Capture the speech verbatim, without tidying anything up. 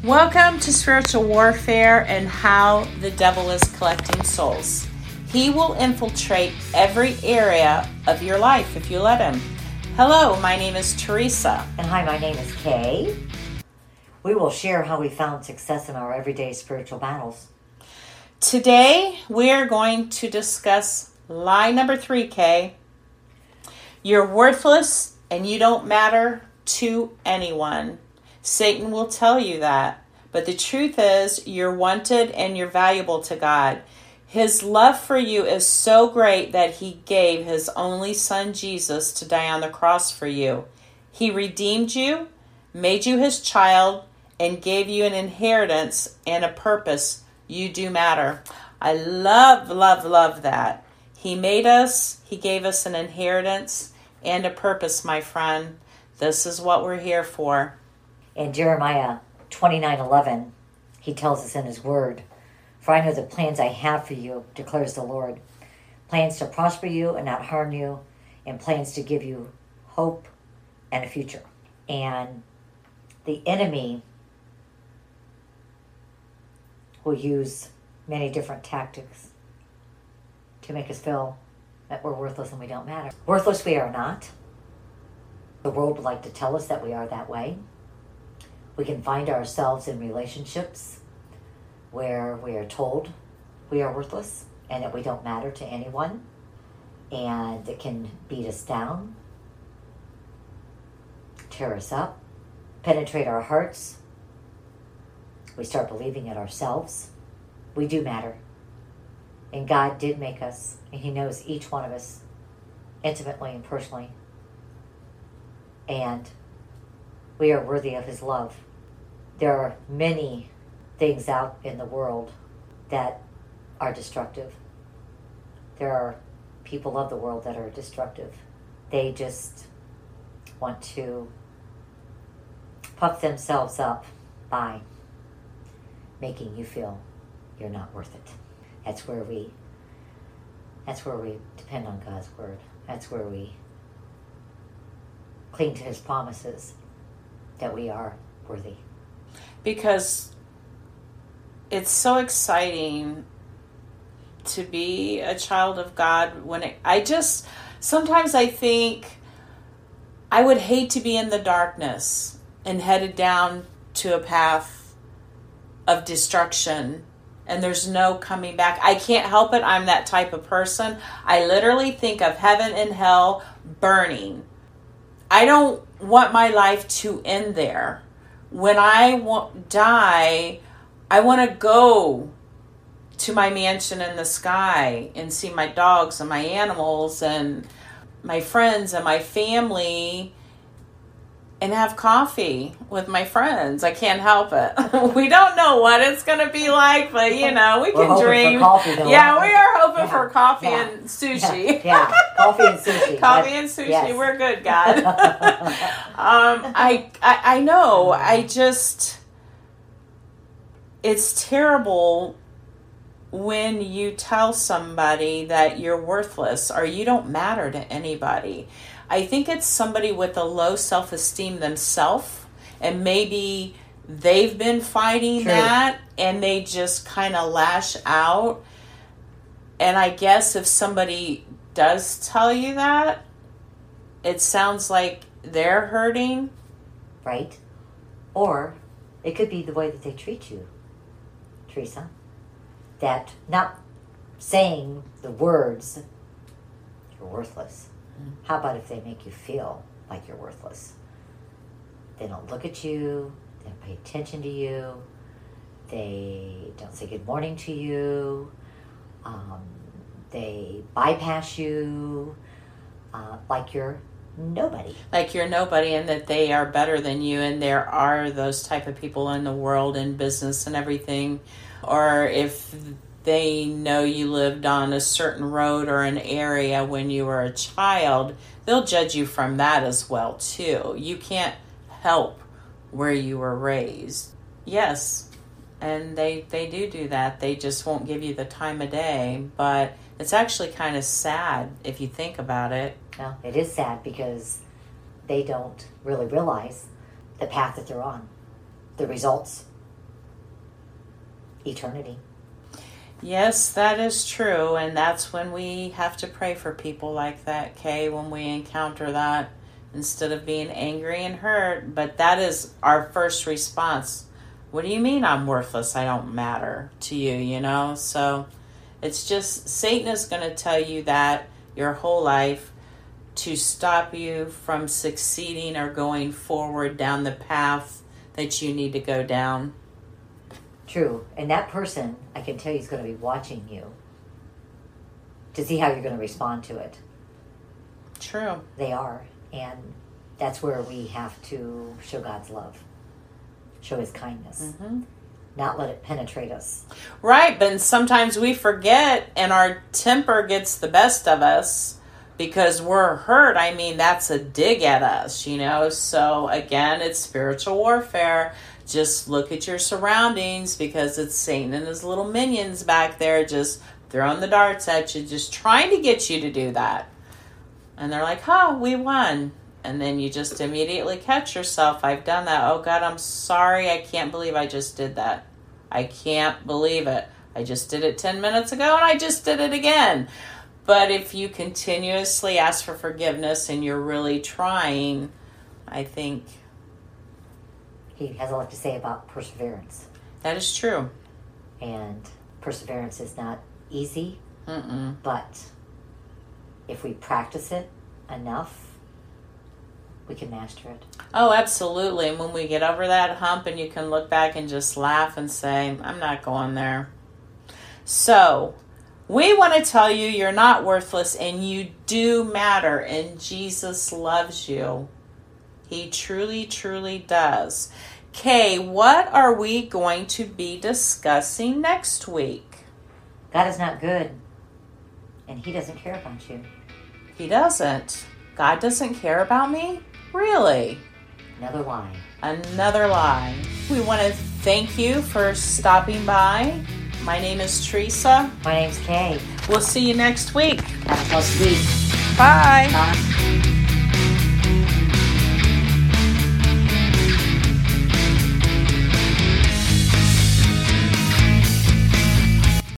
Welcome to Spiritual Warfare and How the Devil is Collecting Souls. He will infiltrate every area of your life if you let him. Hello, my name is Teresa. And hi, my name is Kay. We will share how we found success in our everyday spiritual battles. Today, we are going to discuss lie number three, Kay. You're worthless and you don't matter to anyone. Satan will tell you that. But the truth is, you're wanted and you're valuable to God. His love for you is so great that he gave his only son, Jesus, to die on the cross for you. He redeemed you, made you his child, and gave you an inheritance and a purpose. You do matter. I love, love, love that. He made us, he gave us an inheritance and a purpose, my friend. This is what we're here for. In Jeremiah twenty-nine eleven, he tells us in his word, "For I know the plans I have for you, declares the Lord. Plans to prosper you and not harm you, and plans to give you hope and a future." And the enemy will use many different tactics to make us feel that we're worthless and we don't matter. Worthless we are not. The world would like to tell us that we are that way. We can find ourselves in relationships where we are told we are worthless and that we don't matter to anyone, and it can beat us down, tear us up, penetrate our hearts. We start believing it ourselves. We do matter. And God did make us, and he knows each one of us intimately and personally. And we are worthy of his love. There are many things out in the world that are destructive. There are people of the world that are destructive. They just want to puff themselves up by making you feel you're not worth it. That's where we that's where we depend on God's word. That's where we cling to his promises that we are worthy. Because it's so exciting to be a child of God. When it, I just, sometimes I think I would hate to be in the darkness and headed down to a path of destruction and there's no coming back. I can't help it. I'm that type of person. I literally think of heaven and hell burning. I don't want my life to end there. When I w- die, I want to go to my mansion in the sky and see my dogs and my animals and my friends and my family and have coffee with my friends. I can't help it. We don't know what it's going to be like, but you know, we We're can dream. For coffee, though, yeah, we are hoping yeah, for coffee yeah, and sushi. Yeah, yeah. Coffee and sushi. Coffee That's, and sushi. yes. We're good, God. um, I, I I know. I just, it's terrible when you tell somebody that you're worthless or you don't matter to anybody. I think it's somebody with a low self-esteem themselves, and maybe they've been fighting True. that and they just kind of lash out. And I guess if somebody does tell you that, it sounds like they're hurting. Right. Or it could be the way that they treat you, Teresa. That not saying the words, "you're worthless." How about if they make you feel like you're worthless? They don't look at you. They don't pay attention to you. They don't say good morning to you. Um, they bypass you uh, like you're nobody. Like you're nobody and that they are better than you. And there are those type of people in the world, in business and everything. Or if they know you lived on a certain road or an area when you were a child, they'll judge you from that as well, too. You can't help where you were raised. Yes, and they, they do do that. They just won't give you the time of day. But it's actually kind of sad if you think about it. No, it is sad because they don't really realize the path that they're on, the results eternity. Yes, that is true. And that's when we have to pray for people like that, Kay, when we encounter that, instead of being angry and hurt. But that is our first response. What do you mean I'm worthless? I don't matter to you, you know? So it's just, Satan is going to tell you that your whole life to stop you from succeeding or going forward down the path that you need to go down. True. And that person, I can tell you, is going to be watching you to see how you're going to respond to it. True. They are. And that's where we have to show God's love, show his kindness, Mm-hmm. not let it penetrate us. Right, but sometimes we forget and our temper gets the best of us because we're hurt. I mean, that's a dig at us, you know? So again, it's spiritual warfare. Just look at your surroundings, because it's Satan and his little minions back there just throwing the darts at you, just trying to get you to do that. And they're like, oh, we won. And then you just immediately catch yourself. I've done that. Oh, God, I'm sorry. I can't believe I just did that. I can't believe it. I just did it ten minutes ago and I just did it again. But if you continuously ask for forgiveness and you're really trying, I think He has a lot to say about perseverance. that is true. And perseverance is not easy, Mm-mm. but if we practice it enough, we can master it. Oh, absolutely. And when we get over that hump and you can look back and just laugh and say, I'm not going there. So, we want to tell you you're not worthless and you do matter, and Jesus loves you. He truly, truly does. Kay, what are we going to be discussing next week? God is not good, and he doesn't care about you. He doesn't. God doesn't care about me? Really? Another lie. Another lie. We want to thank you for stopping by. My name is Teresa. My name's Kay. We'll see you next week. Have a blessed week. Bye. Bye.